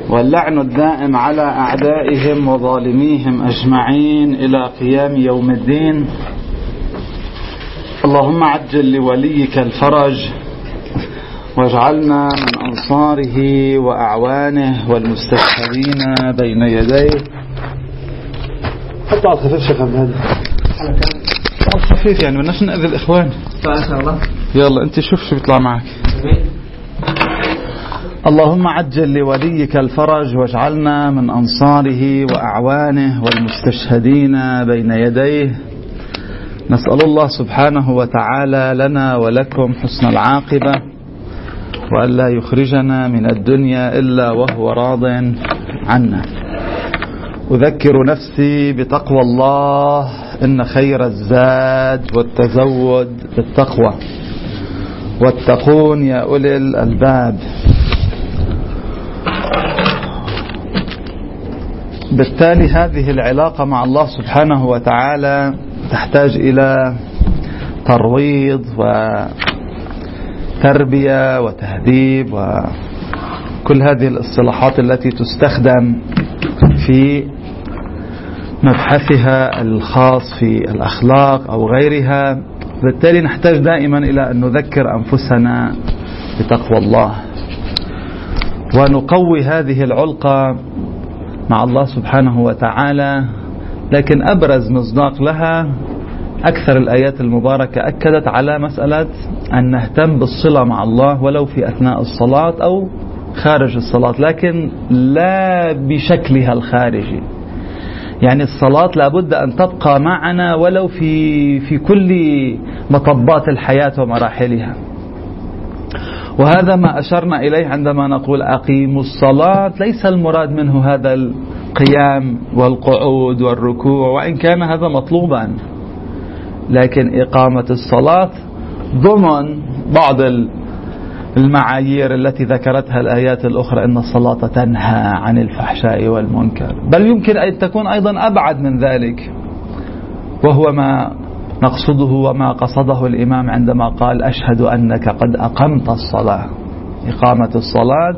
واللعن الدائم على أعدائهم وظالميهم أجمعين إلى قيام يوم الدين. اللهم عجل لوليك الفرج واجعلنا من أنصاره وأعوانه والمستشهدين بين يديه. حطوا على الخفيف شيخ هذا على الخفيف يعني بدناش نأذي الإخوان. يلا أنت شوف شو بيطلع معك. اللهم عجل لوليك الفرج واجعلنا من أنصاره وأعوانه والمستشهدين بين يديه. نسأل الله سبحانه وتعالى لنا ولكم حسن العاقبة وألا يخرجنا من الدنيا إلا وهو راض عنا. أذكر نفسي بتقوى الله، إن خير الزاد والتزود بالتقوى، واتقون يا أولي الألباب. بالتالي هذه العلاقة مع الله سبحانه وتعالى تحتاج إلى ترويض وتربية وتهذيب وكل هذه الاصطلاحات التي تستخدم في مبحثها الخاص في الأخلاق أو غيرها. بالتالي نحتاج دائما إلى أن نذكر أنفسنا بتقوى الله ونقوي هذه العلاقة مع الله سبحانه وتعالى. لكن أبرز مصداق لها أكثر الآيات المباركة أكدت على مسألة أن نهتم بالصلة مع الله ولو في أثناء الصلاة أو خارج الصلاة، لكن لا بشكلها الخارجي. يعني الصلاة لابد أن تبقى معنا ولو في كل مطبات الحياة ومراحلها. وهذا ما أشرنا إليه عندما نقول أقيموا الصلاة. ليس المراد منه هذا القيام والقعود والركوع، وإن كان هذا مطلوبا، لكن إقامة الصلاة ضمن بعض المعايير التي ذكرتها الآيات الأخرى، إن الصلاة تنهى عن الفحشاء والمنكر، بل يمكن أن تكون أيضا أبعد من ذلك، وهو ما نقصده وما قصده الإمام عندما قال أشهد أنك قد أقمت الصلاة. إقامة الصلاة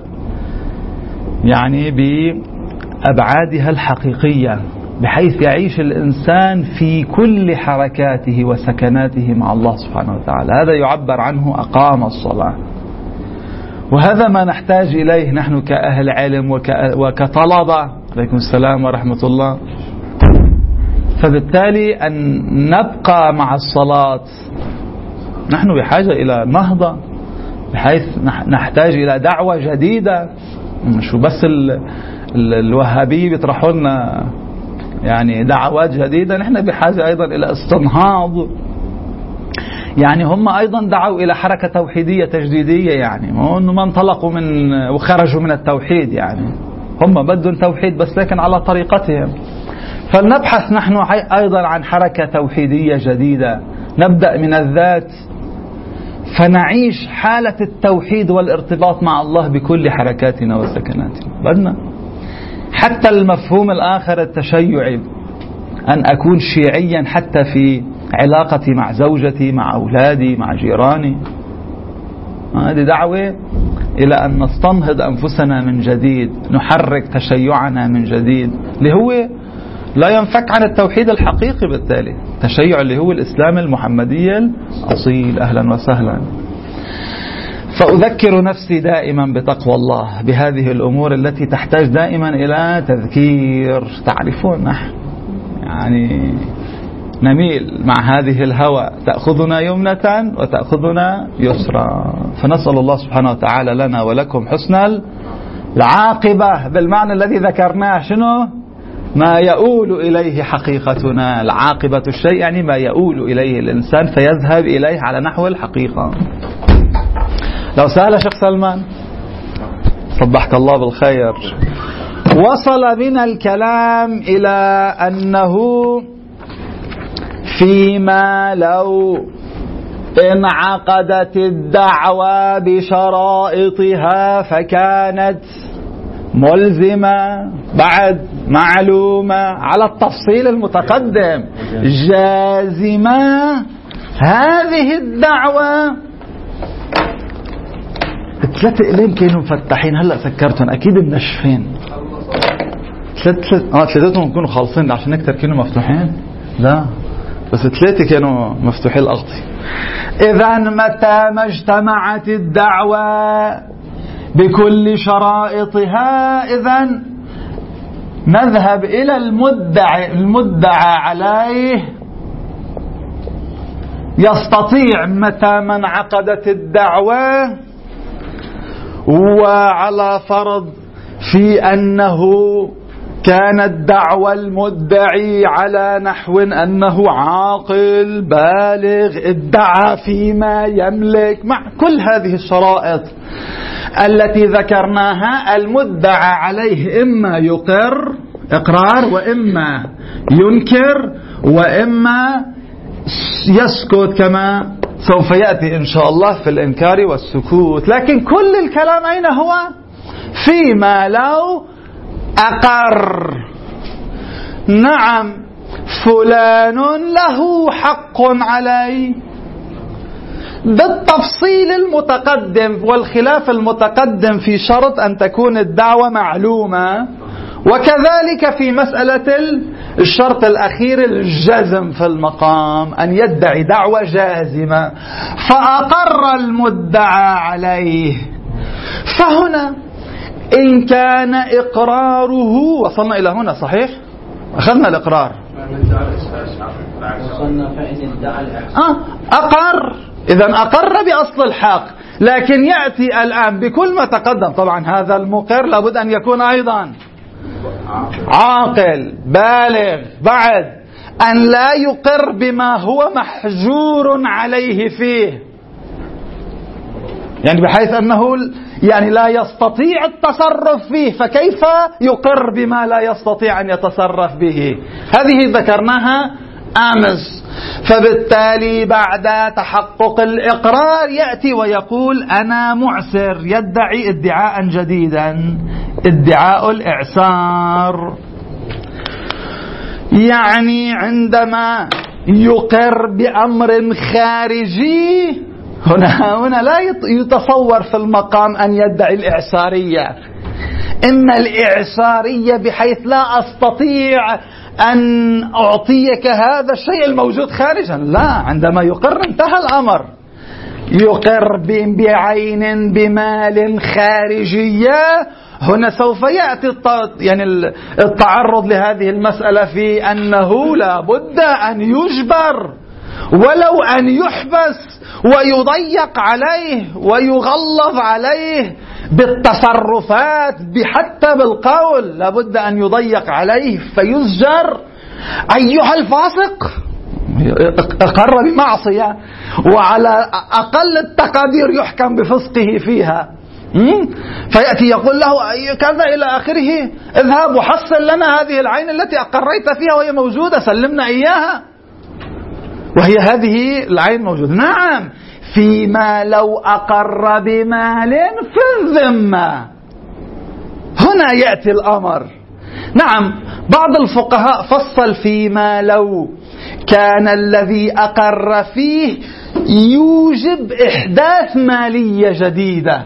يعني بأبعادها الحقيقية، بحيث يعيش الإنسان في كل حركاته وسكناته مع الله سبحانه وتعالى. هذا يعبر عنه أقام الصلاة، وهذا ما نحتاج إليه نحن كأهل علم وكطلبة. عليكم السلام ورحمة الله. فبالتالي أن نبقى مع الصلاة نحن بحاجة إلى نهضة، بحيث نحتاج إلى دعوة جديدة. مش بس الوهابي بيطرحوا لنا يعني دعوات جديدة، نحن بحاجة أيضا إلى استنهاض. يعني هم أيضا دعوا إلى حركة توحيدية تجديدية، يعني ما انطلقوا من وخرجوا من التوحيد، يعني هم بدون توحيد بس لكن على طريقتهم. فلنبحث نحن أيضا عن حركة توحيدية جديدة، نبدأ من الذات فنعيش حالة التوحيد والارتباط مع الله بكل حركاتنا وسكناتنا. بدنا حتى المفهوم الآخر التشيعي، أن أكون شيعيا حتى في علاقتي مع زوجتي، مع أولادي، مع جيراني. هذه دعوة إلى أن نستنهض أنفسنا من جديد، نحرك تشيعنا من جديد، اللي هو لا ينفك عن التوحيد الحقيقي. بالتالي التشيع اللي هو الإسلام المحمدي الأصيل. أهلا وسهلا. فأذكر نفسي دائما بتقوى الله، بهذه الأمور التي تحتاج دائما إلى تذكير. تعرفون نحن يعني نميل مع هذه الهوى، تأخذنا يمنة وتأخذنا يسرا. فنسأل الله سبحانه وتعالى لنا ولكم حسن العاقبة بالمعنى الذي ذكرناه. شنو؟ ما يؤول إليه حقيقتنا. العاقبة الشيء يعني ما يؤول إليه الإنسان فيذهب إليه على نحو الحقيقة. لو سأل شيخ سلمان صبحك الله بالخير. وصل بنا الكلام إلى أنه فيما لو انعقدت الدعوة بشرائطها فكانت ملزمة، بعد معلومة على التفصيل المتقدم، جازمة. هذه الدعوة 3 قلم كانوا مفتحين، هلا سكرتهم اكيد منشفين. ثلاثتهم يكونوا خالصين عشان اكثر كانوا مفتوحين؟ لا، بس 3 كانوا مفتوحين الأغطية. إذا متى ما اجتمعت الدعوة بكل شرائطها، إذن نذهب إلى المدعى عليه. يستطيع متى ما انعقدت الدعوة، وعلى فرض في أنه كانت دعوى المدعي على نحو أنه عاقل بالغ، ادعى فيما يملك، مع كل هذه الشرائط التي ذكرناها، المدعى عليه إما يقر إقرار، وإما ينكر، وإما يسكت كما سوف يأتي إن شاء الله في الإنكار والسكوت. لكن كل الكلام أين هو؟ فيما لو أقر. نعم فلان له حق علي، بالتفصيل المتقدم والخلاف المتقدم في شرط أن تكون الدعوة معلومة، وكذلك في مسألة الشرط الأخير الجزم في المقام، أن يدعي دعوة جازمة فأقر المدعى عليه. فهنا إن كان إقراره، وصلنا إلى هنا صحيح؟ أخذنا الإقرار، أقر، إذن أقر بأصل الحق. لكن يأتي الآن بكل ما تقدم، طبعا هذا المقر لابد أن يكون أيضا عاقل بالغ، بعد أن لا يقر بما هو محجور عليه فيه، يعني بحيث أنه يعني لا يستطيع التصرف فيه، فكيف يقر بما لا يستطيع أن يتصرف به؟ هذه ذكرناها أمس. فبالتالي بعد تحقق الإقرار يأتي ويقول أنا معسر، يدعي ادعاء جديدا، ادعاء الإعسار. يعني عندما يقر بأمر خارجي، هنا لا يتصور في المقام أن يدعي الإعسارية. إما الإعسارية بحيث لا أستطيع أن أعطيك هذا الشيء الموجود خارجا، لا، عندما يقر انتهى الأمر. يقر بعين بمال خارجية، هنا سوف يأتي يعني التعرض لهذه المسألة في أنه لا بد أن يجبر ولو أن يحبس ويضيق عليه ويغلظ عليه بالتصرفات، حتى بالقول لابد أن يضيق عليه فيزجر. أيها الفاسق، أقر بمعصية وعلى أقل التقادير يحكم بفسقه فيها، فيأتي يقول له كذا إلى آخره، اذهب وحصل لنا هذه العين التي أقريت فيها وهي موجودة، سلمنا إياها، وهي هذه العين موجودة. نعم، فيما لو أقر بمال في الذمة، هنا يأتي الأمر. نعم، بعض الفقهاء فصل فيما لو كان الذي أقر فيه يوجب إحداث مالية جديدة.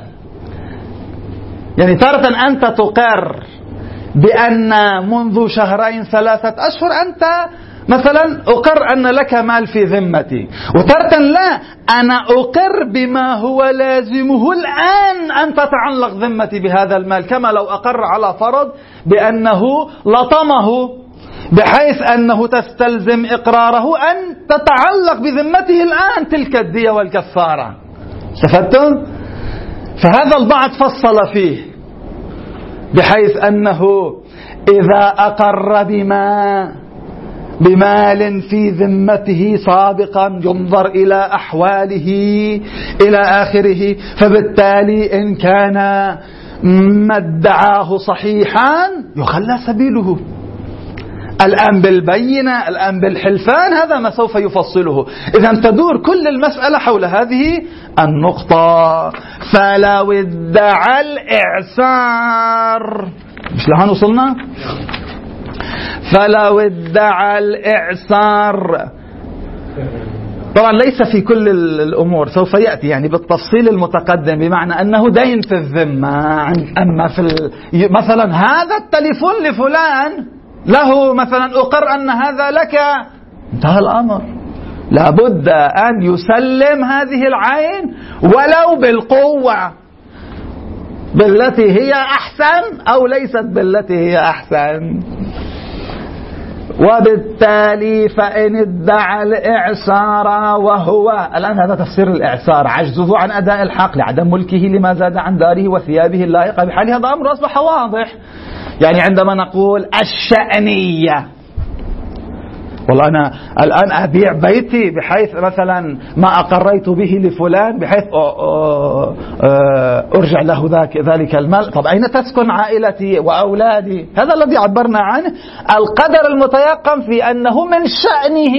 يعني تارة أنت تقر بأن منذ 2 3 أشهر أنت مثلا أقر أن لك مال في ذمتي، وتارة لا، أنا أقر بما هو لازمه الآن أن تتعلق ذمتي بهذا المال، كما لو أقر على فرض بأنه لطمه بحيث أنه تستلزم إقراره أن تتعلق بذمته الآن تلك الدية والكفارة. استفدتم؟ فهذا البعض فصل فيه بحيث أنه إذا أقر بمال في ذمته سابقا ينظر إلى أحواله إلى آخره، فبالتالي إن كان ما ادعاه صحيحا يخلى سبيله. الآن بالبينة، الآن بالحلفان، هذا ما سوف يفصله. إذن تدور كل المسألة حول هذه النقطة. فلو ادعى الإعسار، مش لهان وصلنا؟ فلو ادعى الإعسار طبعا ليس في كل الأمور، سوف يأتي يعني بالتفصيل المتقدم، بمعنى أنه دين في الذمة. أما في مثلا هذا التليفون لفلان له مثلا أقر أن هذا لك، انتهى الأمر. لابد أن يسلم هذه العين ولو بالقوة، بالتي هي أحسن أو ليست بالتي هي أحسن. وبالتالي فإن ادعى الإعسار، وهو الآن هذا تفسير الإعسار: عجزه عن أداء الحق لعدم ملكه لما زاد عن داره وثيابه اللائقة بحاله. هذا أمر أصبح واضح. يعني عندما نقول الشأنية، والله أنا الآن أبيع بيتي بحيث مثلا ما أقريت به لفلان بحيث أرجع له ذلك المال. طب أين تسكن عائلتي وأولادي؟ هذا الذي عبرنا عنه القدر المتيقن في أنه من شأنه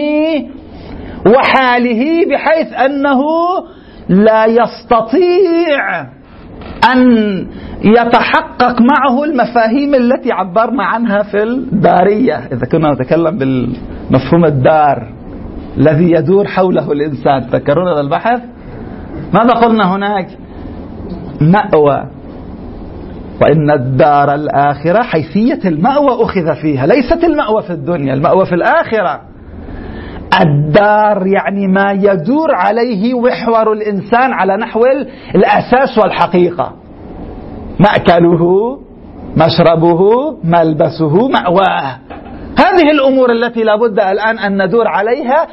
وحاله، بحيث أنه لا يستطيع أن يتحقق معه المفاهيم التي عبرنا عنها في الدارية. إذا كنا نتكلم بالمفهوم الدار الذي يدور حوله الإنسان، تذكرون هذا البحث؟ ماذا قلنا هناك؟ مأوى، وإن الدار الآخرة حيثية المأوى أخذ فيها، ليست المأوى في الدنيا، المأوى في الآخرة. الدار يعني ما يدور عليه محور الإنسان على نحو الأساس والحقيقة: مأكله، مشربه، ملبسه، مأواه. هذه الأمور التي لابد الآن أن ندور عليها،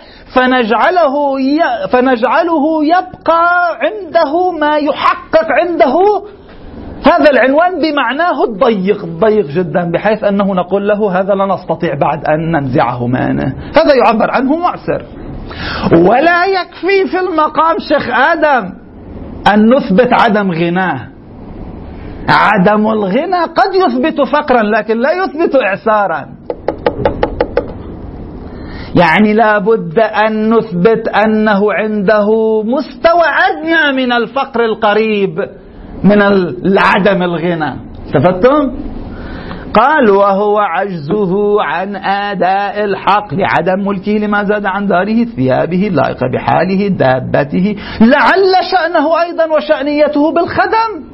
فنجعله يبقى عنده ما يحقق عنده هذا العنوان بمعناه الضيق جدا، بحيث أنه نقول له هذا لا نستطيع بعد أن ننزعه منه. هذا يعبر عنه معسر. ولا يكفي في المقام شيخ آدم أن نثبت عدم غناه. عدم الغنى قد يثبت فقرا لكن لا يثبت إعسارا. يعني لابد أن نثبت أنه عنده مستوى أدنى من الفقر القريب من العدم الغنى. استفدتم؟ قال: وهو عجزه عن أداء الحق لعدم ملكه لما زاد عن داره ثيابه اللائقة بحاله دابته، لعل شأنه أيضا وشأنيته بالخدم.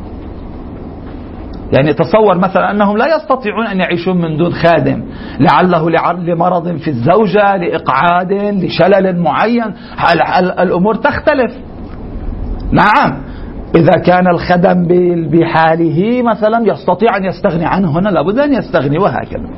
يعني تصور مثلا أنهم لا يستطيعون أن يعيشون من دون خادم، لعله لمرض في الزوجة، لإقعاد، لشلل معين، الأمور تختلف. نعم، إذا كان الخدم بحاله مثلا يستطيع أن يستغني عنه، هنا لابد أن يستغني، وهكذا.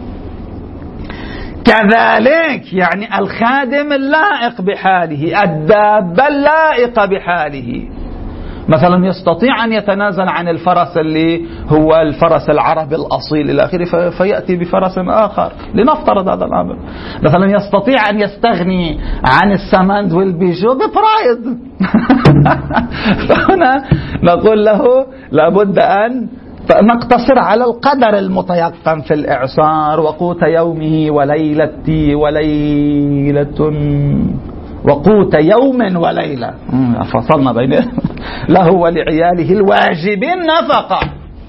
كذلك يعني الخادم اللائق بحاله، الدابة اللائقة بحاله. مثلا يستطيع أن يتنازل عن الفرس اللي هو الفرس العربي الأصيل إلى آخره، فيأتي بفرس آخر، لنفترض هذا الأمر. مثلا يستطيع أن يستغني عن السمند والبيجو ببرايد. فهنا نقول له لابد أن نقتصر على القدر المتيقن في الإعصار: وقوت يومه وقوت يوم وليلة، فصلنا بين له ولعياله الواجب النفقة.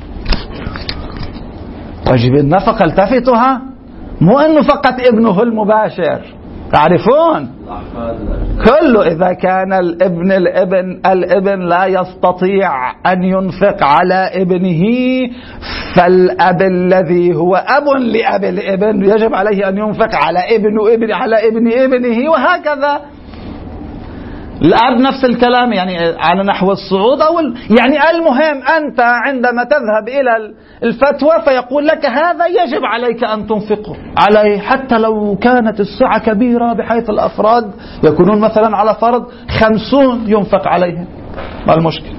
واجب النفقة التفتها، مو أنه فقط ابنه المباشر، تعرفون كله. إذا كان الابن لا يستطيع أن ينفق على ابنه، فالأب الذي هو أب لأب الابن يجب عليه أن ينفق على ابن ابنه، وهكذا. الأب نفس الكلام، يعني على نحو الصعود يعني المهم أنت عندما تذهب إلى الفتوى فيقول لك هذا يجب عليك أن تنفقه عليه، حتى لو كانت السعة كبيرة بحيث الأفراد يكونون مثلا على فرض 50 ينفق عليهم، ما المشكلة.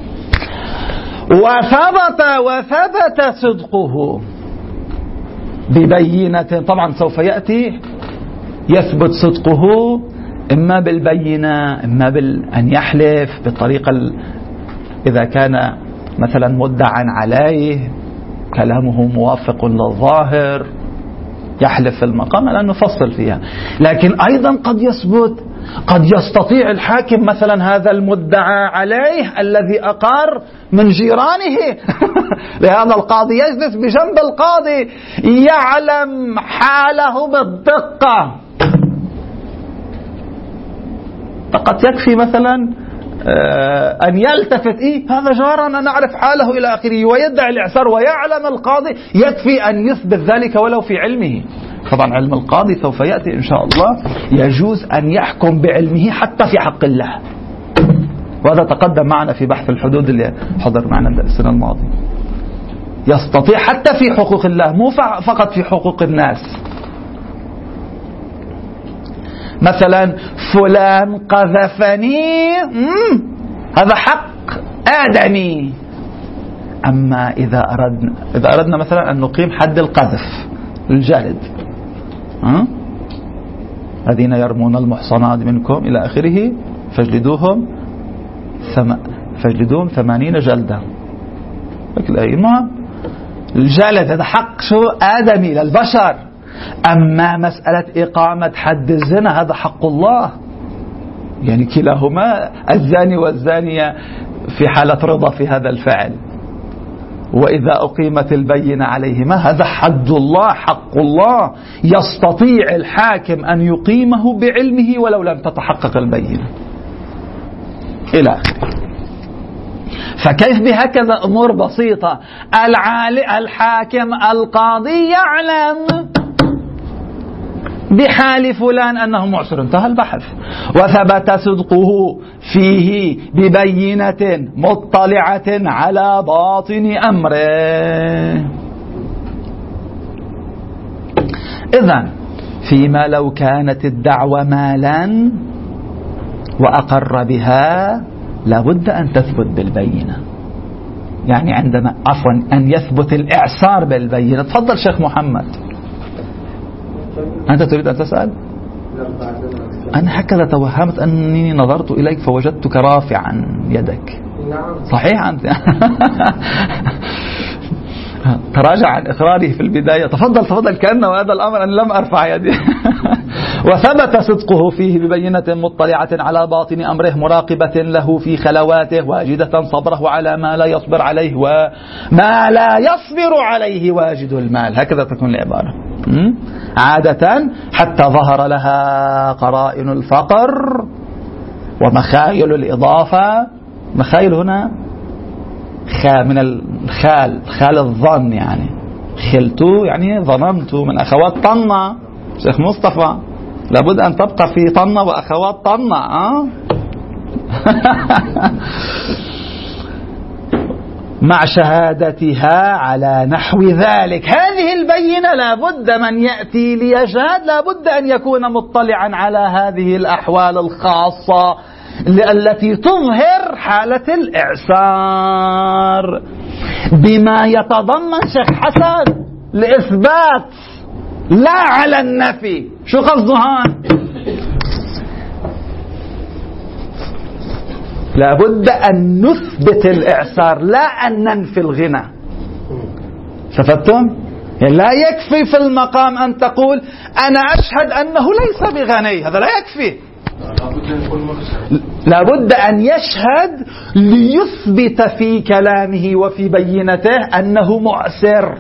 وثبت صدقه ببينة. طبعا سوف يأتي يثبت صدقه إما بالبينة، إما أن يحلف بالطريقة إذا كان مثلا مدعا عليه كلامه موافق للظاهر يحلف في المقام، لأن نفصل فيها. لكن أيضا قد يستطيع الحاكم مثلا هذا المدعى عليه الذي أقر من جيرانه لهذا القاضي يجلس بجنب القاضي يعلم حاله بالدقة، فقط يكفي مثلا أن يلتفت هذا جارنا نعرف حاله إلى آخره ويدعي الإعسار ويعلم القاضي، يكفي أن يثبت ذلك ولو في علمه. طبعا علم القاضي سوف يأتي إن شاء الله، يجوز أن يحكم بعلمه حتى في حق الله، وهذا تقدم معنا في بحث الحدود اللي حضر معنا السنة الماضية. يستطيع حتى في حقوق الله، مو فقط في حقوق الناس. مثلا فلان قذفني، هذا حق آدمي. أما إذا أردنا مثلا أن نقيم حد القذف الجلد، الذين يرمون المحصنات منكم إلى آخره فاجلدوهم 80 جلدة. الجلد هذا حق شو آدمي للبشر. أما مسألة إقامة حد الزنا هذا حق الله، يعني كلاهما الزاني والزانية في حالة رضا في هذا الفعل، وإذا أقيمت البينة عليهما هذا حد الله، حق الله، يستطيع الحاكم أن يقيمه بعلمه ولو لم تتحقق البينة إلى آخره. فكيف بهكذا أمور بسيطة الحاكم القاضي يعلم بحال فلان أنه معسر، انتهى البحث، وثبت صدقه فيه ببينة مطلعة على باطن أمره. إذن فيما لو كانت الدعوة مالا وأقر بها لابد أن تثبت بالبينة، يعني عندما أن يثبت الإعسار بالبينة. تفضل شيخ محمد، أنت تريد أن تسأل؟ أنا هكذا توهمت أنني نظرت إليك فوجدتك رافعا يدك. صحيح أنت تراجع عن إقراره في البداية. تفضل كأنه هذا الأمر أن لم أرفع يدي. وثبت صدقه فيه ببينة مطلعة على باطن أمره مراقبة له في خلواته واجدة صبره على ما لا يصبر عليه وما لا يصبر عليه واجد المال. هكذا تكون العبارة عادة، حتى ظهر لها قرائن الفقر ومخايل الإضافة. مخايل هنا من خال الظن، يعني خلتو يعني ظننت، من أخوات طنة. شيخ مصطفى لابد أن تبقى في طنة وأخوات طنة. مع شهادتها على نحو ذلك. هذه البينة لابد من يأتي ليشهد لابد أن يكون مطلعا على هذه الأحوال الخاصة التي تظهر حالة الإعسار بما يتضمن شيخ حسن لإثبات لا على النفي. شو قصدها؟ لابد أن نثبت الإعسار لا أن ننفي الغنى. شفتم؟ يعني لا يكفي في المقام أن تقول أنا أشهد أنه ليس بغني، هذا لا يكفي. لابد أن يشهد ليثبت في كلامه وفي بينته أنه معسر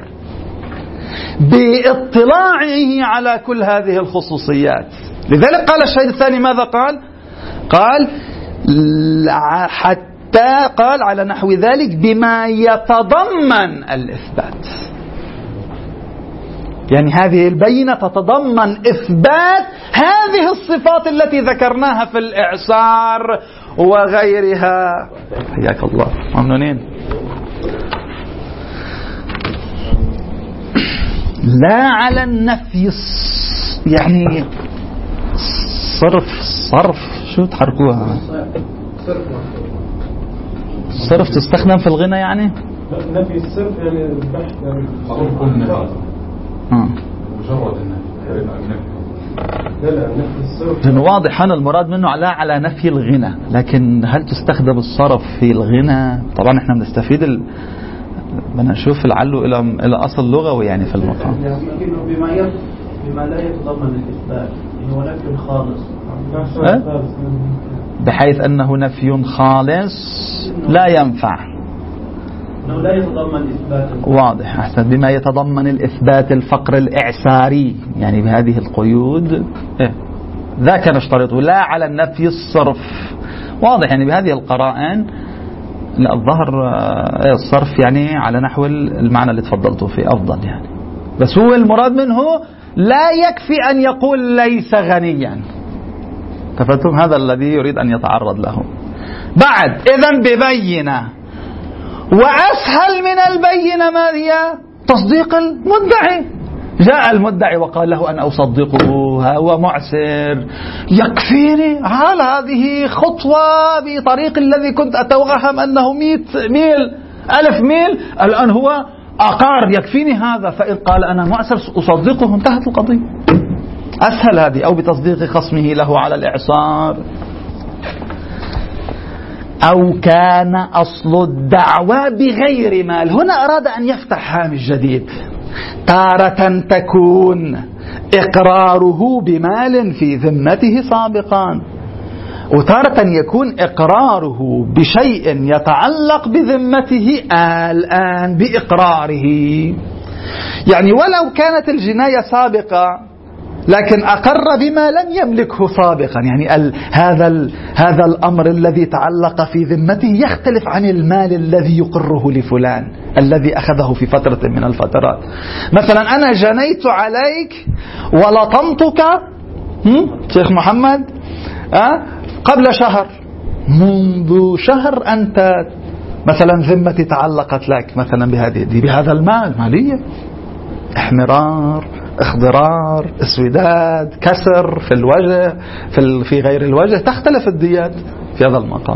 باطلاعه على كل هذه الخصوصيات. لذلك قال الشهيد الثاني ماذا قال حتى قال على نحو ذلك بما يتضمن الإثبات، يعني هذه البينة تتضمن إثبات هذه الصفات التي ذكرناها في الإعسار وغيرها. حياك الله، ممنونين. لا على النفي، يعني صرف شو تحركوها؟ صرف تستخدم في الغنى، يعني نفي الصرف يعني البحث، يعني صرف النفي مجرد النفي. لا نفي الصرف لأنه واضح هنا المراد منه لا على نفي الغنى، لكن هل تستخدم الصرف في الغنى؟ طبعا احنا بنستفيد بدنا نشوف لعله الى اصل لغوي يعني في المقام. بما لا يتضمن الإثبات، هو نفي خالص بحيث أنه نفي خالص لا ينفع، أنه لا يتضمن إثبات. واضح، أحسن. بما يتضمن الإثبات الفقر الإعساري، يعني بهذه القيود. ذاك نشترطه، لا على النفي الصرف. واضح يعني بهذه القرائن. لا الظهر الصرف يعني على نحو المعنى اللي تفضلته فيه أفضل يعني. بس هو المراد منه لا يكفي أن يقول ليس غنيا. تفهمتم؟ هذا الذي يريد أن يتعرض له. بعد إذن ببينة، وأسهل من البينة ما هي؟ تصديق المدعي. جاء المدعي وقال له أنا أصدقه، هو معسر، يكفيني. هل هذه خطوة بطريق الذي كنت أتوهم أنه 100 ميل 1000 ميل، الآن هو أقار يكفيني هذا. فإن قال أنا معسر أصدقه، انتهت القضية. أسهل هذه. أو بتصديق خصمه له على الإعصار. أو كان أصل الدعوى بغير مال. هنا أراد أن يفتح هامش جديد. تارة تكون إقراره بمال في ذمته سابقا، وتارة يكون إقراره بشيء يتعلق بذمته الآن بإقراره. يعني ولو كانت الجناية سابقة لكن أقر بما لم يملكه سابقا. يعني هذا الأمر الذي تعلق في ذمته يختلف عن المال الذي يقره لفلان الذي أخذه في فترة من الفترات. مثلا أنا جنيت عليك ولطمتك شيخ محمد قبل شهر. منذ شهر أنت مثلا ذمتي تعلقت لك مثلا بهذا المال، مالية، احمرار، اخضرار، اسوداد، كسر في الوجه، في غير الوجه، تختلف الديات في هذا المقام.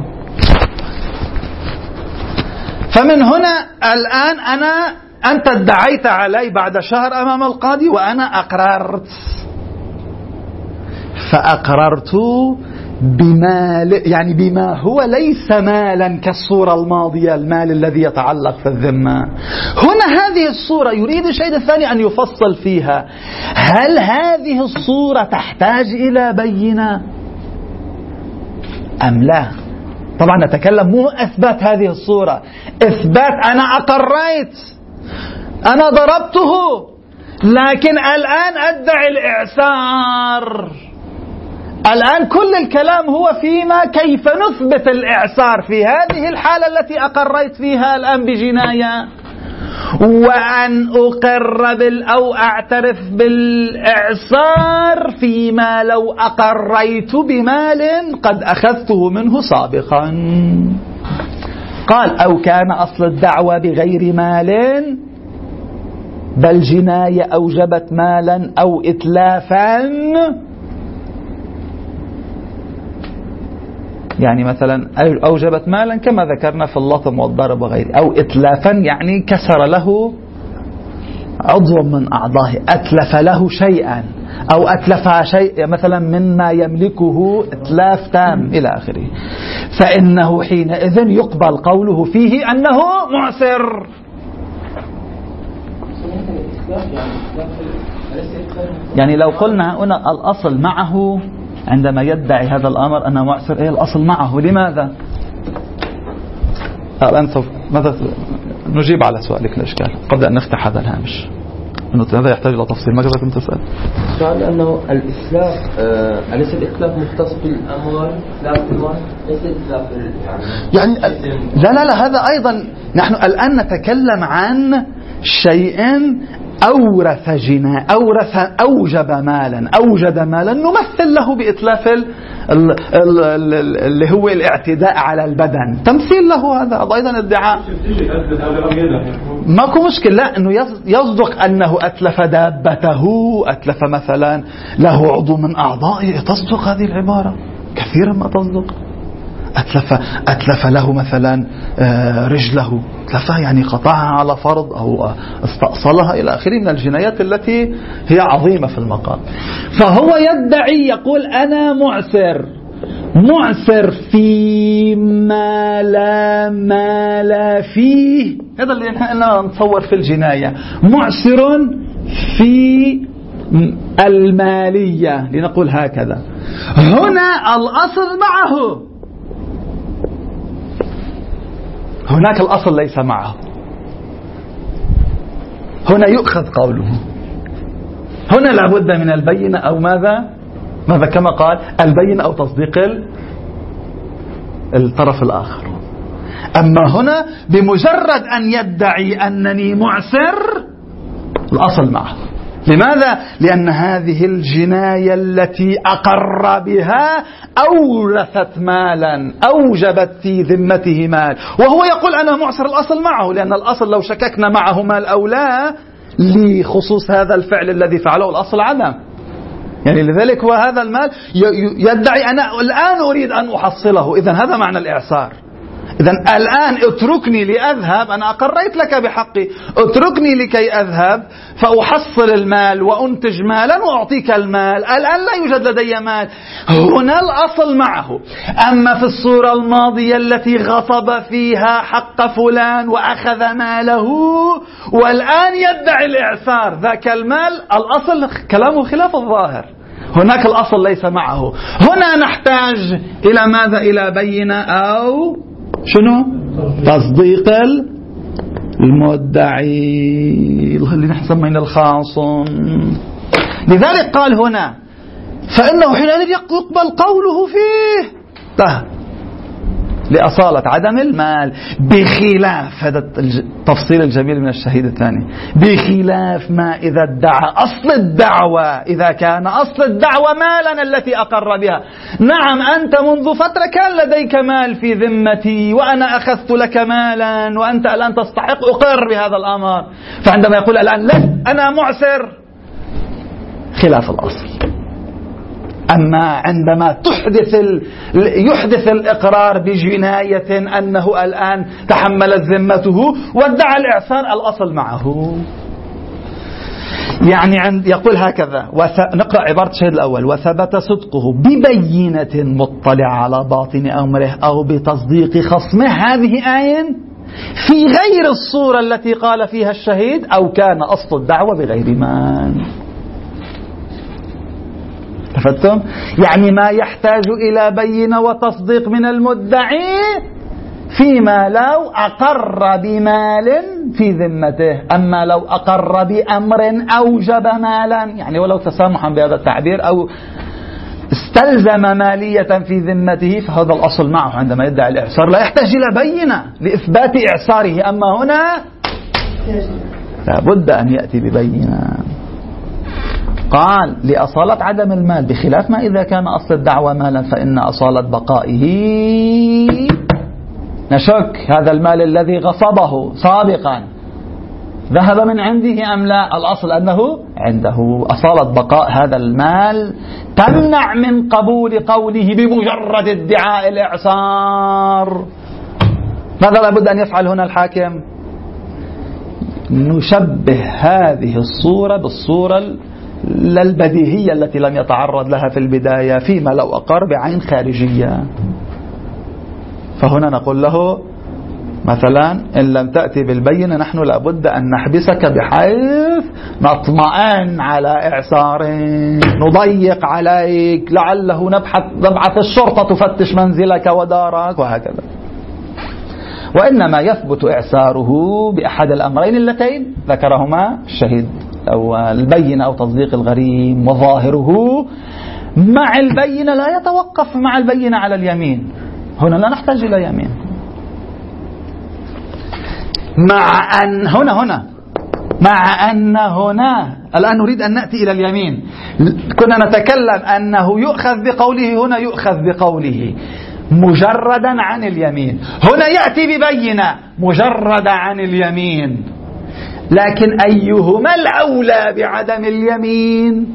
فمن هنا الآن أنت ادعيت علي بعد شهر أمام القاضي وأنا أقررت، فأقررت بمال، يعني بما هو ليس مالا كالصورة الماضية، المال الذي يتعلق في الذمة. هنا هذه الصورة يريد الشيء الثاني أن يفصل فيها. هل هذه الصورة تحتاج إلى بينة أم لا؟ طبعا نتكلم مو أثبات هذه الصورة، إثبات أنا أقريت، أنا ضربته، لكن الآن أدعي الإعسار. الآن كل الكلام هو فيما كيف نثبت الإعسار في هذه الحالة التي أقريت فيها الآن بجناية، وأن أقر أو أعترف بالإعسار فيما لو أقريت بمال قد أخذته منه سابقا. قال أو كان أصل الدعوة بغير مال بل جناية أوجبت مالا أو إتلافا. يعني مثلا أوجبت مالا كما ذكرنا في اللطم والضرب وغيره، أو إتلافا يعني كسر له عضو من أعضائه، أتلف له شيئا، أو أتلف شيء مثلا مما يملكه إتلاف تام إلى آخره، فإنه حينئذ يقبل قوله فيه أنه معسر. يعني لو قلنا هنا الأصل معه عندما يدعي هذا الأمر أنه معسر، إيه الأصل معه؟ لماذا؟ الآن سوف ماذا نجيب على سؤالك الإشكال قبل أن نفتح هذا الهامش. هذا يحتاج إلى تفصيل. ماذا كنت تسأل؟ سؤال أنه الإسلاف أليس الإسلاف مختص بالأموال؟ إسلاف المال ليس إسلاف يعني لا هذا أيضا نحن الآن نتكلم عن شيء أورث جناء، أوجب مالا، أوجد مالا نمثل له بإتلاف اللي هو الاعتداء على البدن، تمثيل له. هذا أيضا ادعاء ماكو مشكلة، لا أنه يصدق أنه أتلف دابته، أتلف مثلا له عضو من أعضائه، تصدق هذه العبارة كثيرا ما تصدق. أتلف له مثلا رجله، أتلفها يعني قطعها على فرض أو استأصلها إلى آخره من الجنايات التي هي عظيمة في المقام. فهو يدعي، يقول أنا معسر فيما لا مال فيه. هذا اللي احنا نتصور في الجناية، معسر في المالية لنقول هكذا. هنا الأصل معه، هناك الأصل ليس معه. هنا يؤخذ قوله، هنا لابد من البينة أو ماذا ماذا كما قال البينة أو تصديق الطرف الآخر. أما هنا بمجرد أن يدعي أنني معسر الأصل معه. لماذا؟ لأن هذه الجناية التي أقر بها أورثت مالا، أوجبت في ذمته مال، وهو يقول أنا معسر الأصل معه، لأن الأصل لو شككنا معه مال أو لا لخصوص هذا الفعل الذي فعله الأصل عدم. يعني لذلك هو هذا المال يدعي أنا الآن أريد أن أحصله. إذن هذا معنى الإعسار. إذن الآن اتركني لأذهب، أنا أقريت لك بحقي، اتركني لكي أذهب فأحصل المال وأنتج مالا وأعطيك المال. الآن لا يوجد لدي مال، هنا الأصل معه. أما في الصورة الماضية التي غصب فيها حق فلان وأخذ ماله والآن يدعي الإعسار، ذاك المال الأصل كلامه خلاف الظاهر، هناك الأصل ليس معه. هنا نحتاج إلى ماذا؟ إلى بينة أو شنو؟ تصديق المدعي اللي نحن سمينا الخاصم. لذلك قال هنا فإنه حينئذ يقبل قوله فيه لأصالة عدم المال، بخلاف هذا التفصيل الجميل من الشهيد الثاني، بخلاف ما إذا ادعى أصل الدعوة، إذا كان أصل الدعوة مالا التي أقر بها. نعم أنت منذ فترة كان لديك مال في ذمتي وأنا أخذت لك مالا وأنت الآن تستحق، أقر بهذا الأمر. فعندما يقول الآن لا أنا معسر، خلاف الأصل. أما عندما يحدث الإقرار بجناية أنه الآن تحملت ذمته وادعى الإعسار، الأصل معه. يعني يقول هكذا، نقرأ عبارة الشهيد الأول: وثبت صدقه ببينة مطلع على باطن أمره أو بتصديق خصمه. هذه آية في غير الصورة التي قال فيها الشهيد أو كان أصل الدعوة بغير مال. تفتم؟ يعني ما يحتاج إلى بينة وتصديق من المدعي فيما لو أقر بمال في ذمته. أما لو أقر بأمر أوجب مالا، يعني ولو تسامحا بهذا التعبير، أو استلزم مالية في ذمته، فهذا الأصل معه. عندما يدعي الإعسار لا يحتاج إلى بينة لإثبات إعساره. أما هنا لابد أن يأتي ببينة. قال لأصالة عدم المال، بخلاف ما إذا كان أصل الدعوة مالا فإن أصالة بقائه نشك هذا المال الذي غصبه سابقا ذهب من عنده أم لا. الأصل أنه عنده. أصالة بقاء هذا المال تمنع من قبول قوله بمجرد ادعاء الإعسار. ماذا لابد أن يفعل هنا الحاكم؟ نشبه هذه الصورة بالصورة البديهية التي لم يتعرض لها في البداية، فيما لو أقر بعين خارجية. فهنا نقول له مثلا إن لم تأتي بالبينة نحن لابد أن نحبسك بحيث نطمئن على إعسارك، نضيق عليك، لعله نبعث الشرطة تفتش منزلك ودارك وهكذا. وإنما يثبت إعساره بأحد الأمرين اللتين ذكرهما الشهيد، أو البينة أو تصديق الغريم. وظاهره مع البينة لا يتوقف مع البينة على اليمين. هنا لا نحتاج إلى يمين. مع أن هنا الآن نريد أن نأتي إلى اليمين. كنا نتكلم أنه يؤخذ بقوله، هنا يؤخذ بقوله مجردا عن اليمين. هنا يأتي ببينة مجرد عن اليمين. لكن أيهما الأولى بعدم اليمين،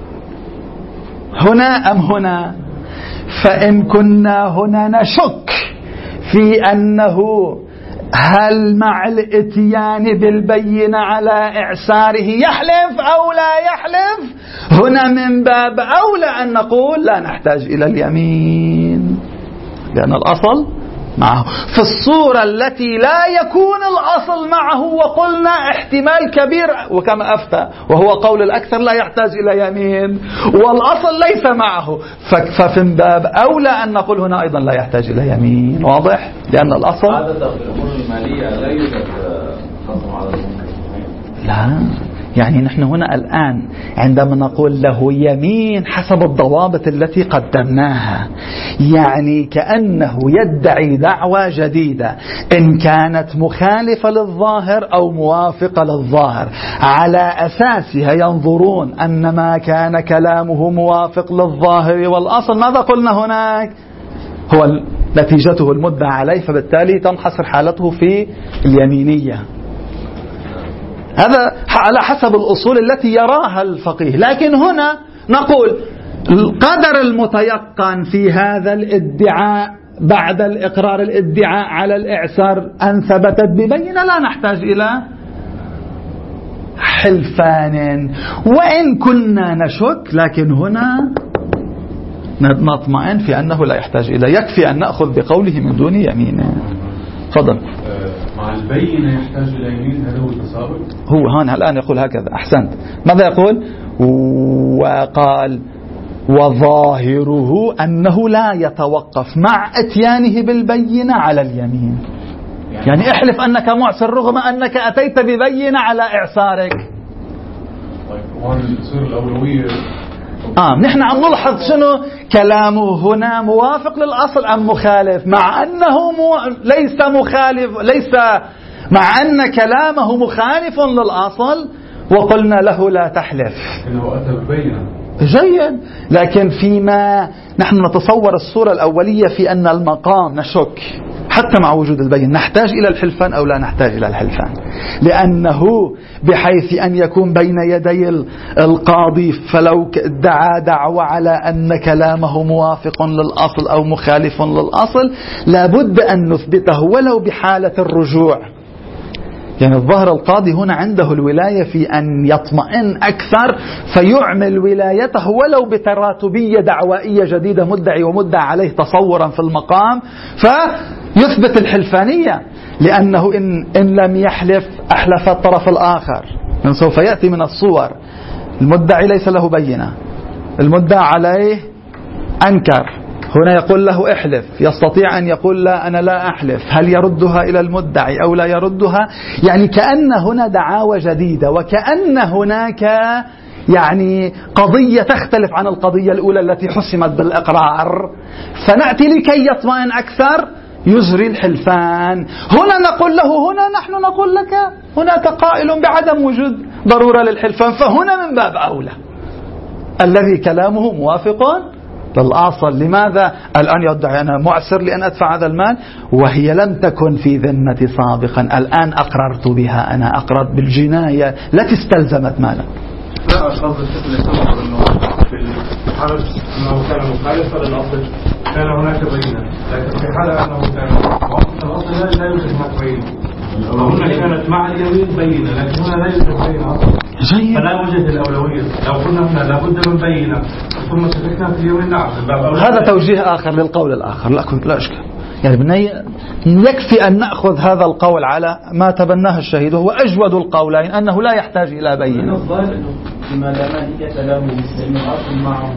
هنا أم هنا؟ فإن كنا هنا نشك في أنه هل مع الاتيان بالبينة على إعساره يحلف أو لا يحلف، هنا من باب أولى أن نقول لا نحتاج إلى اليمين، لأن الأصل معه. في الصورة التي لا يكون الأصل معه وقلنا احتمال كبير وكما أفتى وهو قول الأكثر لا يحتاج إلى يمين والأصل ليس معه، ففي باب أولى أن نقول هنا أيضا لا يحتاج إلى يمين. واضح؟ لأن الأصل عادة في الأمور المالية لا يوجد خصم على المنكر. لا، يعني نحن هنا الآن عندما نقول له يمين حسب الضوابط التي قدمناها، يعني كأنه يدعي دعوة جديدة إن كانت مخالفة للظاهر أو موافقة للظاهر. على أساسها ينظرون أن ما كان كلامه موافق للظاهر والأصل ماذا قلنا هناك هو نتيجته المدعى عليه، فبالتالي تنحصر حالته في اليمينية. هذا على حسب الأصول التي يراها الفقيه. لكن هنا نقول القدر المتيقن في هذا الادعاء بعد الإقرار الادعاء على الإعسار أن ثبتت ببينة، لا نحتاج إلى حلفان. وإن كنا نشك لكن هنا نطمئن في أنه لا يحتاج إلى، يكفي أن نأخذ بقوله من دون يمين. تفضل. مع البينة يحتاج إلى يمين، هذا هو التسابق. هو هون الآن يقول هكذا. أحسنت. ماذا يقول؟ وقال وظاهره أنه لا يتوقف مع اتيانه بالبينة على اليمين. يعني احلف أنك معسر رغم أنك أتيت ببينة على إعسارك. طيب وهون تصير الأولوية. نحن عم نلحظ شنو كلامه هنا موافق للأصل أم مخالف، مع أنه ليس مخالف، ليس مع أن كلامه مخالف للأصل وقلنا له لا تحلف. إنه أتى ببينة. جيد. لكن فيما نحن نتصور الصورة الأولية في أن المقام نشك حتى مع وجود البين، نحتاج إلى الحلفان أو لا نحتاج إلى الحلفان، لأنه بحيث أن يكون بين يدي القاضي فلو ادعى دعوة على أن كلامه موافق للأصل أو مخالف للأصل لابد أن نثبته ولو بحالة الرجوع. يعني الظاهر القاضي هنا عنده الولاية في أن يطمئن أكثر فيعمل ولايته ولو بتراتبية دعوائية جديدة، مدعي ومدعى عليه تصورا في المقام، فيثبت الحلفانية، لأنه إن لم يحلف أحلف الطرف الآخر. من سوف يأتي من الصور المدعي ليس له بينة، المدعى عليه أنكر، هنا يقول له احلف، يستطيع أن يقول لا أنا لا أحلف، هل يردها إلى المدعي أو لا يردها؟ يعني كأن هنا دعاوى جديدة، وكأن هناك يعني قضية تختلف عن القضية الأولى التي حسمت بالإقرار، فنأتي لكي يطمئن أكثر يجري الحلفان. هنا نقول له، هنا نحن نقول لك هناك قائل بعدم وجود ضرورة للحلفان، فهنا من باب أولى الذي كلامه موافق للأصل. لماذا الآن يدعي أنا معسر لأن أدفع هذا المال وهي لم تكن في ذمتي سابقا، الآن أقررت بها، أنا أقررت بالجناية التي استلزمت مالا. لا أصاب الشكل يتصور أنه في الحالة أنه كان مخالفا للأصل كان هناك بينة، لكن في حالة أنه كان موافقا للأصل لا يوجد هناك بينة. هنا كانت مع اليمين بينة لكن هنا لا يوجد بينة أصلا. فلا وجد الأولوية. لو قلنا هنا لابد من بينة ثم سكتنا في اليمين، نعم هذا توجيه آخر للقول الآخر، لا أشكال. يعني يكفي أن نأخذ هذا القول على ما تبناه الشهيد وهو أجود القولين أنه لا يحتاج إلى بينة. الظاهر لما لا مالكة له لأن الأصل معه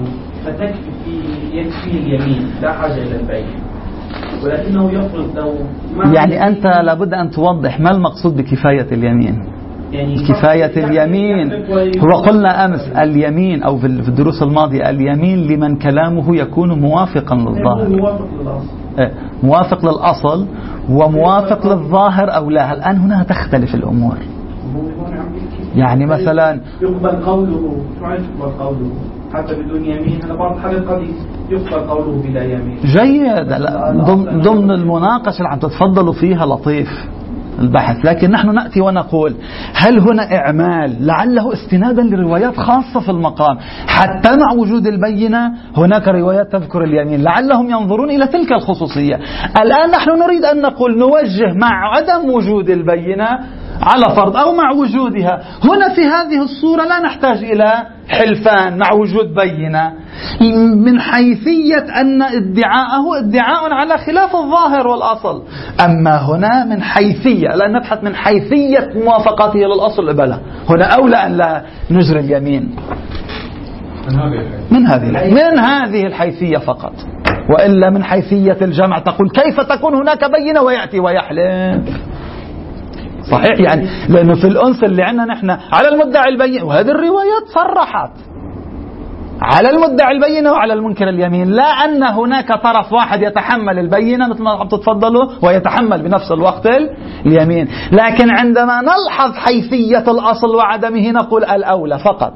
يكفي اليمين لا حاجة إلى البينة، ولكنه يفرض لو يعني أنت لابد أن توضح ما المقصود بكفاية اليمين. يعني كفاية اليمين هو قلنا أمس اليمين أو في الدروس الماضية اليمين لمن كلامه يكون موافقا للظاهر، موافق للأصل وموافق للظاهر أو لا. الآن هنا تختلف الأمور. يعني مثلا يقبل قوله، شو يقبل قوله حتى بدون يمين؟ هذا بعض الحالات قد يقبل قوله بلا يمين. جيد. ضمن المناقشة اللي عم تتفضلوا فيها لطيف البحث، لكن نحن نأتي ونقول هل هنا إعمال لعله استنادا لروايات خاصة في المقام، حتى مع وجود البينة هناك روايات تذكر اليمين، لعلهم ينظرون إلى تلك الخصوصية. الآن نحن نريد أن نقول نوجه مع عدم وجود البينة على فرض أو مع وجودها. هنا في هذه الصورة لا نحتاج إلى حلفان مع وجود بينة، من حيثية أن ادعاءه ادعاء على خلاف الظاهر والأصل. أما هنا من حيثية، لا نبحث من حيثية موافقته للأصل بلا، هنا أولى أن لا نجري اليمين من هذه الحيثية فقط، وإلا من حيثية الجمع تقول كيف تكون هناك بينة ويأتي ويحلف. صحيح، يعني لأنه في الأنس اللي عندنا نحن على المدعي البينة، وهذه الروايات صرحت على المدعي البينة وعلى المنكر اليمين، لا أن هناك طرف واحد يتحمل البينة مثل ما عم تتفضلوا ويتحمل بنفس الوقت اليمين. لكن عندما نلحظ حيثية الأصل وعدمه نقول الأولى فقط.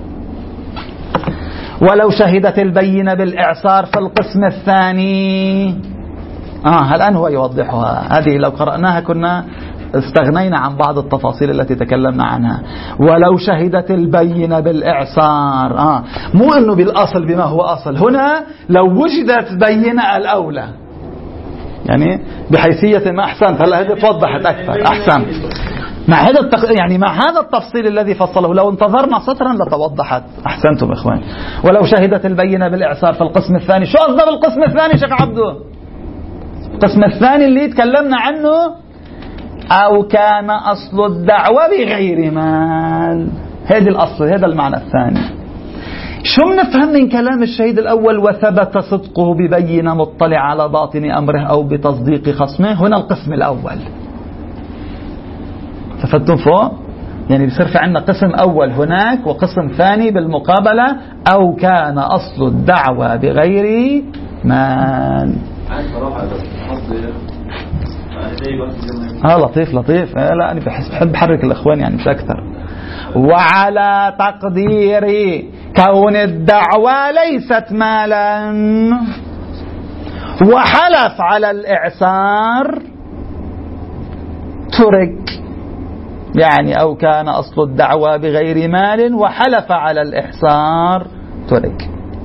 ولو شهدت البينة بالإعصار في القسم الثاني، الآن هو يوضحها. هذه لو قرأناها كنا استغنينا عن بعض التفاصيل التي تكلمنا عنها. ولو شهدت البينة بالإعصار، مو أنه بالأصل بما هو أصل، هنا لو وجدت بينة الأولى، يعني بحيثية ما أحسنت. هلا هذه توضحت أكثر، أحسن. مع هذا التفصيل الذي فصله لو انتظرنا سطرا لتوضحت. أحسنتم إخوان. ولو شهدت البينة بالإعصار في القسم الثاني. شو قصده بالقسم الثاني شيخ عبدو؟ القسم الثاني اللي تكلمنا عنه، أو كان أصل الدعوة بغير مال. هذا الأصل، هذا المعنى الثاني. شو بنفهم من كلام الشهيد الأول وثبت صدقه ببينة مطلع على باطن أمره أو بتصديق خصمه؟ هنا القسم الأول. تفتون فوق؟ يعني بصير في عندنا قسم أول هناك وقسم ثاني بالمقابلة، أو كان أصل الدعوة بغير مال. لطيف لطيف. لا أنا بحب أحرك الأخوان يعني مش أكثر. وعلى تقدير كون الدعوة ليست مالا وحلف على الإعسار ترك، يعني أو كان أصل الدعوة بغير مال وحلف على الإحصار ترك.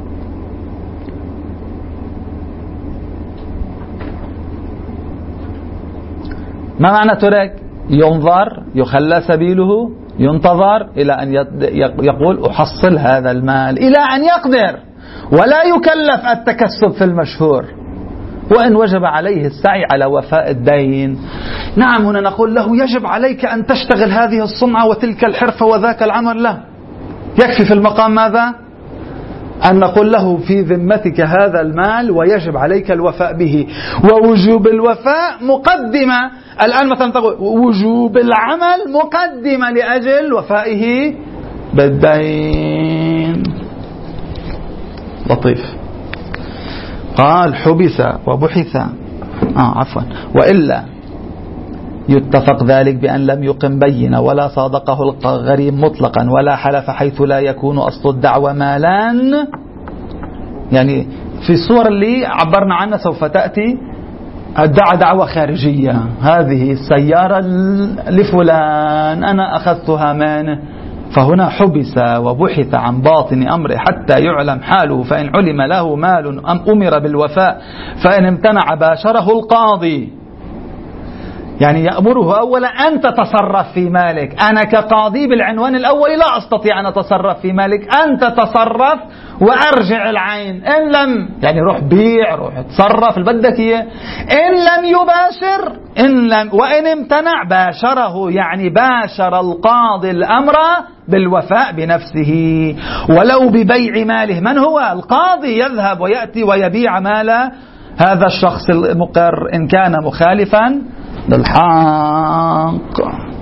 ما معنى ترك؟ ينظر، يخلى سبيله، ينتظر إلى أن يقول أحصل هذا المال، إلى أن يقدر، ولا يكلف التكسب في المشهور، وإن وجب عليه السعي على وفاء الدين. نعم، هنا نقول له يجب عليك أن تشتغل هذه الصنعة وتلك الحرفة وذاك العمل. لا، يكفي في المقام ماذا؟ أن نقول له في ذمتك هذا المال ويجب عليك الوفاء به، ووجوب الوفاء مقدمة. الآن مثلا تقول وجوب العمل مقدمة لأجل وفائه بالدين. لطيف. قال حبس وبحث، عفوا، وإلا يتفق ذلك بأن لم يقم بينة ولا صادقه الغريم مطلقا ولا حلف حيث لا يكون أصل الدعوة مالا. يعني في الصور اللي عبرنا عنها سوف تأتي ادعى دعوة خارجية، هذه السيارة لفلان أنا أخذتها منه، فهنا حبس وبحث عن باطن أمره حتى يعلم حاله، فإن علم له مال أمر بالوفاء، فإن امتنع باشره القاضي. يعني يأمره أولا أن تتصرف في مالك. أنا كقاضي بالعنوان الأول لا أستطيع أن أتصرف في مالك، أنت تصرف وأرجع العين. إن لم يعني روح بيع، روح تصرف البدك إياه. إن لم يباشر، وإن امتنع باشره، يعني باشر القاضي الأمر بالوفاء بنفسه ولو ببيع ماله. من هو القاضي؟ يذهب ويأتي ويبيع مال هذا الشخص المقر إن كان مخالفا للحق.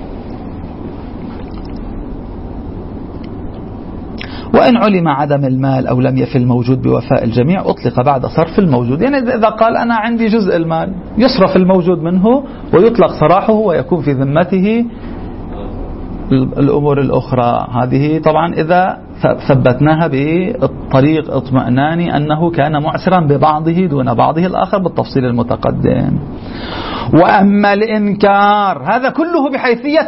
وإن علم عدم المال أو لم يفي الموجود بوفاء الجميع أطلق بعد صرف الموجود. يعني إذا قال أنا عندي جزء المال يصرف الموجود منه ويطلق سراحه ويكون في ذمته الأمور الأخرى. هذه طبعا إذا ثبتناها بالطريق اطمئناني أنه كان معسرا ببعضه دون بعضه الآخر بالتفصيل المتقدم. وأما الإنكار هذا كله بحيثية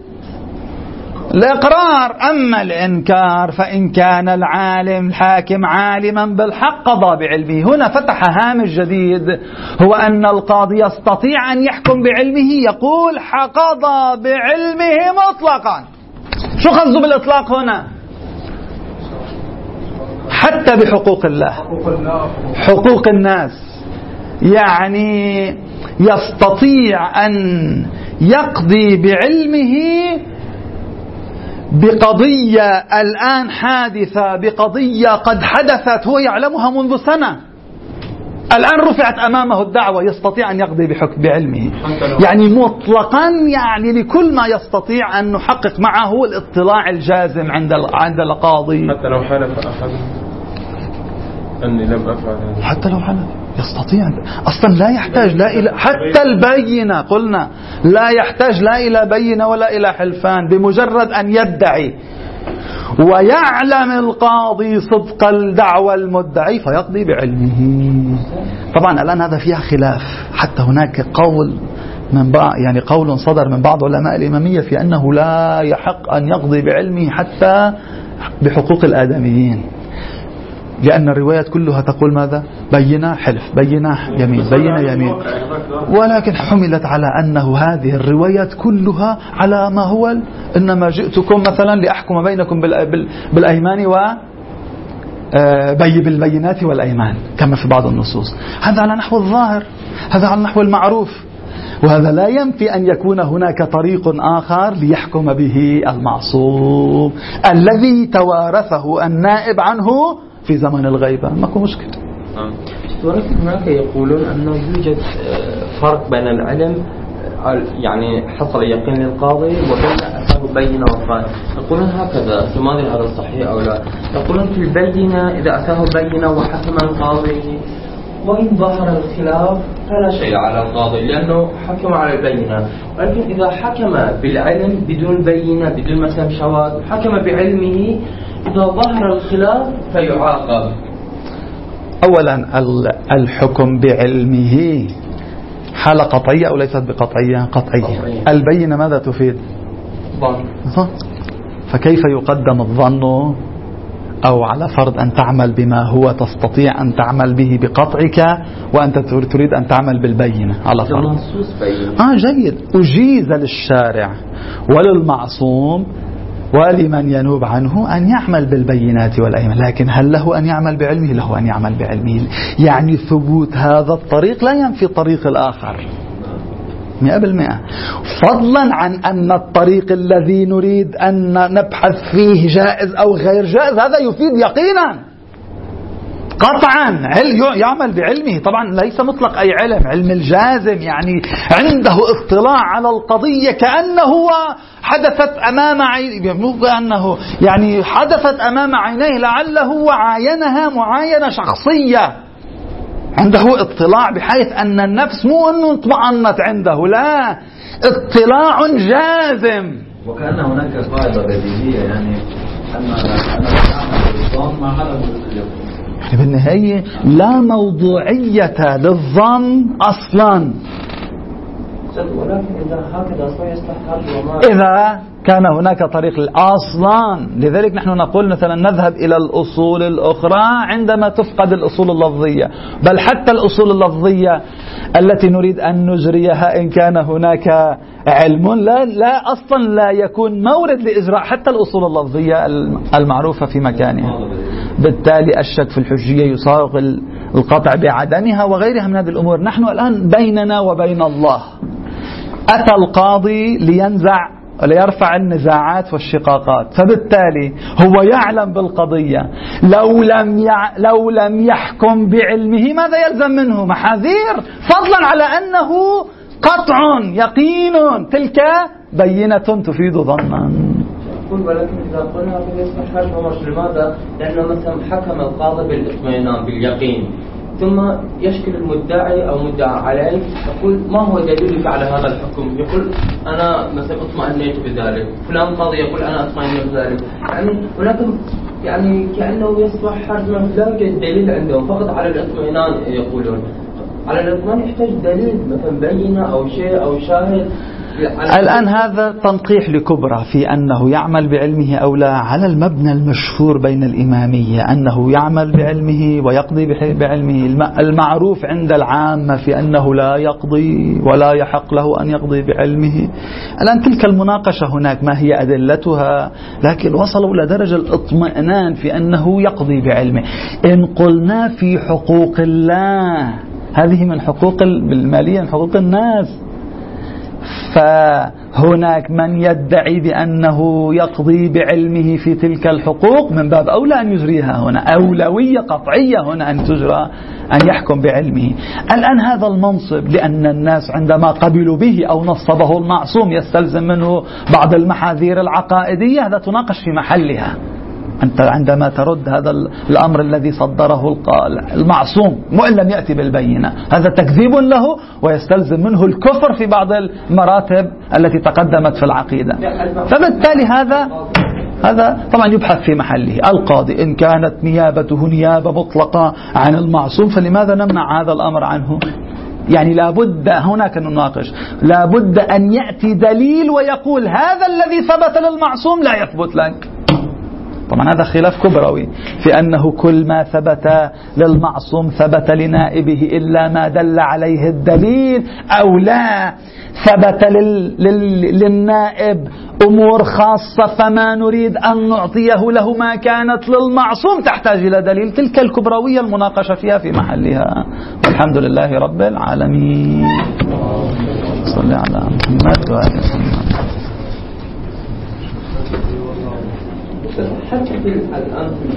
الإقرار. أما الإنكار فإن كان العالم الحاكم عالما بالحق قضى بعلمه. هنا فتح هامش جديد، هو أن القاضي يستطيع أن يحكم بعلمه، يقول قضى بعلمه مطلقا. شو قصده بالإطلاق هنا؟ حتى بحقوق الله، حقوق الناس، يعني يستطيع أن يقضي بعلمه بقضية الآن حادثة، بقضية قد حدثت هو يعلمها منذ سنة، الآن رفعت أمامه الدعوة، يستطيع أن يقضي بعلمه، يعني مطلقا، يعني لكل ما يستطيع أن نحقق معه الاطلاع الجازم عند القاضي. حتى لو حلف أحد أني لم أفعل، حتى لو حلف يستطيع، أصلا لا يحتاج لا إلى حتى البينة، قلنا لا يحتاج لا إلى بينة ولا إلى حلفان، بمجرد أن يدعي ويعلم القاضي صدق الدعوى المدعي فيقضي بعلمه. طبعا الآن هذا فيها خلاف، حتى هناك قول من بعض، يعني قول صدر من بعض علماء الإمامية في أنه لا يحق أن يقضي بعلمه حتى بحقوق الآدميين، لأن الروايات كلها تقول ماذا؟ بينة حلف، بينة يمين، بينة يمين، ولكن حملت على أنه هذه الروايات كلها على ما هو إنما جئتكم مثلا لأحكم بينكم بالأيمان بالبينات والأيمان كما في بعض النصوص. هذا على نحو الظاهر، هذا على نحو المعروف، وهذا لا ينفي أن يكون هناك طريق آخر ليحكم به المعصوم الذي توارثه النائب عنه في زمن الغيبة، ماكو مشكلة. ولكن هناك يقولون أنه يوجد فرق بين العلم، يعني حصل يقين للقاضي، وبين أتاه بينة وفاة. يقولون هكذا، فما أدري هذا صحيح أو لا. يقولون في البينة إذا أتاه بينة وحكم القاضي وإن ظهر الخلاف فلا شيء على القاضي لأنه حكم على البينة، ولكن إذا حكم بالعلم بدون بينة بدون مثلا شواهد، حكم بعلمه، إذا ظهر الخلاف فيعاقب. أولا الحكم بعلمه حالة قطعية أو ليست بقطعية؟ قطعية. البينة ماذا تفيد؟ ظن. فكيف يقدم الظن أو على فرض أن تعمل بما هو تستطيع أن تعمل به بقطعك وأنت تريد أن تعمل بالبينة على فرض؟ جيد، أجيز للشارع وللمعصوم ولمن ينوب عنه أن يعمل بالبينات والأيمان، لكن هل له أن يعمل بعلمه؟ له أن يعمل بعلمه، يعني ثبوت هذا الطريق لا ينفي الطريق الآخر 100%، فضلا عن أن الطريق الذي نريد أن نبحث فيه جائز أو غير جائز، هذا يفيد يقينا قطعا يعمل بعلمه. طبعا ليس مطلق أي علم الجازم، يعني عنده اطلاع على القضية كأنه حدثت أمام يعني حدثت أمام عينيه، لعله وعاينها معاينة شخصية، عنده اطلاع بحيث أن النفس مو أنه اطمأنت عنده، لا، اطلاع جازم. وكأن هناك قاعدة بديهية، يعني أن الظن ما حدث باليقين، يعني بالنهاية لا موضوعية للظن أصلا. ولكن إذا هكذا أصلا يصلح إذا كان هناك طريق أصلا. لذلك نحن نقول مثلا نذهب إلى الأصول الأخرى عندما تفقد الأصول اللفظية، بل حتى الأصول اللفظية التي نريد أن نجريها إن كان هناك علم لا أصلا لا يكون مورد لإجراء حتى الأصول اللفظية المعروفة في مكانها. بالتالي الشك في الحجية يصاغ القطع بعدمها وغيرها من هذه الأمور. نحن الآن بيننا وبين الله. أتى القاضي ليرفع النزاعات والشقاقات، فبالتالي هو يعلم بالقضية، لو لم يحكم بعلمه ماذا يلزم منه؟ محاذير، فضلا على أنه قطع يقين، تلك بينة تفيد ظنا. ولكن إذا قلنا في اسم حاج ومش، لماذا؟ لأنه مثلا حكم القاضي بالاطمئنان باليقين، ثم يشكل المدعي أو مدعى عليه يقول ما هو دليلك على هذا الحكم؟ يقول أنا مثلا اطمئنيت بذلك، فلان قاضي يقول أنا اطمئنيت بذلك، ولكن يعني كأنه يصبح حرج، لا يوجد دليل عندهم، فقط على الاطمئنان يقولون. على الاطمئنان يحتاج دليل مثلا بينة أو شيء أو شاهد. الآن هذا تنقيح لكبرى في أنه يعمل بعلمه أو لا، على المبنى المشهور بين الإمامية أنه يعمل بعلمه ويقضي بعلمه، المعروف عند العامة في أنه لا يقضي ولا يحق له أن يقضي بعلمه. الآن تلك المناقشة هناك ما هي أدلتها، لكن وصلوا إلى درجة الاطمئنان في أنه يقضي بعلمه. إن قلنا في حقوق الله، هذه من حقوق المالية، من حقوق الناس، هناك من يدعي بأنه يقضي بعلمه في تلك الحقوق، من باب أولى أن يجريها هنا، أولوية قطعية هنا أن تجرى، أن يحكم بعلمه. الآن هذا المنصب لأن الناس عندما قبلوا به أو نصبه المعصوم يستلزم منه بعض المحاذير العقائدية، هذا تناقش في محلها. أنت عندما ترد هذا الأمر الذي صدره المعصوم وإن لم يأتي بالبينة، هذا تكذيب له ويستلزم منه الكفر في بعض المراتب التي تقدمت في العقيدة. فبالتالي هذا طبعا يبحث في محله. القاضي إن كانت نيابته نيابة مطلقة عن المعصوم فلماذا نمنع هذا الأمر عنه؟ يعني لابد هناك نناقش، لابد أن يأتي دليل ويقول هذا الذي ثبت للمعصوم لا يثبت لك. طبعا هذا خلاف كبروي في أنه كل ما ثبت للمعصوم ثبت لنائبه إلا ما دل عليه الدليل، أو لا ثبت للنائب أمور خاصة فما نريد أن نعطيه له ما كانت للمعصوم تحتاج إلى دليل. تلك الكبروية المناقشة فيها في محلها، والحمد لله رب العالمين. صلى على محمد وآل محمد. حتى الآن